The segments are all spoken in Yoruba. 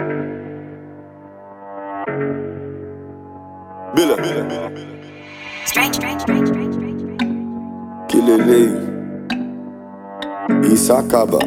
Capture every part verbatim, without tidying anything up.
Billa. Strange, strange, strange, strange, strange. Kilele. Isakaba.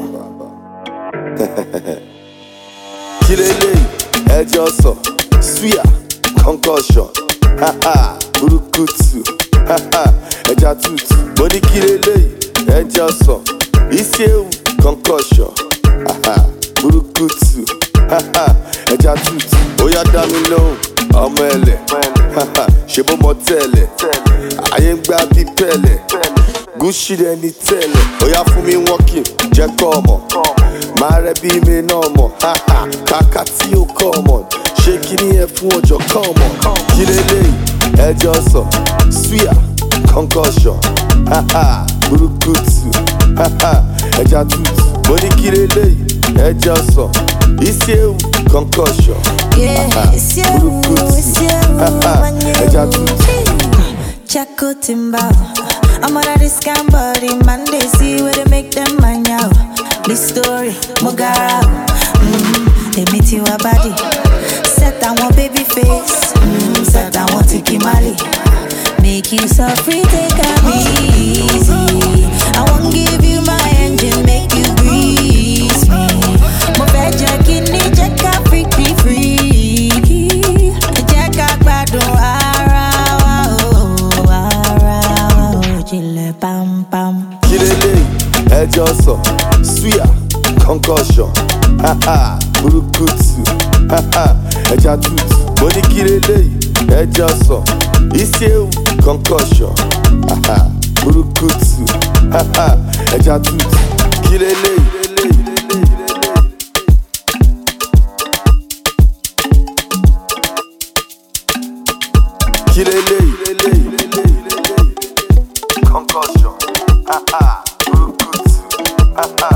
Kilele. Ejoso. Suya. Concussion. Haha. Burukutu. Haha. Ejatutu. Body kilele. Ejoso. Iseu. Concussion. Haha. Burukutu. Haha. Ejatutu. Oya dami lohun. Ọmọ ẹlẹ, ṣe bó mọ tẹ́lẹ̀, ayé ń gbá bí pẹ́lẹ̀, gúúsì rẹ̀ ní tẹ́lẹ̀, oya fún mi wọ́kì, jẹ́ kọ́ ọmọ, máa rẹ bí mi náà mọ̀, kàkà tí ó kọ́ ọmọ, ṣé kí ni ẹ fún ọjọ́ kọ́ ọmọ, kí lélẹ́yìí, ẹjọ́ sọ, suya, concussion, burúkutu, ẹja tútù, mo ní kí lélẹ́yìí, ẹjọ́ sọ, ìṣẹ́wù, concussion. Yeah, it's you, it's you, Eja tutu. Chaco Timba. I'm out of this scam body, man. They see where they make them man out. This story, Mogara. Mm-hmm. They meet you a body. Set that one baby face. Mm-hmm. Set that one tiki mali. Make you so free, take a easy. I won't give you my engine, make you grease me. Mo fẹ́ jẹ́ kí ni jẹ́ ká freaky freaky. Jẹ́ ká gbádùn ara wa o, ara wa o. Jìnlẹ̀ pampam. Kí lélẹ́yìí, ẹjọ́ sọ, suya, concussion, burúkutu, ẹja tútù. Mo ní kí lélẹ́yìí, ẹjọ́ sọ, ìṣẹ́wù, concussion, burúkutu, ẹja tútù. Kí lélẹ́yìí. Kilele, concussion, burukutu,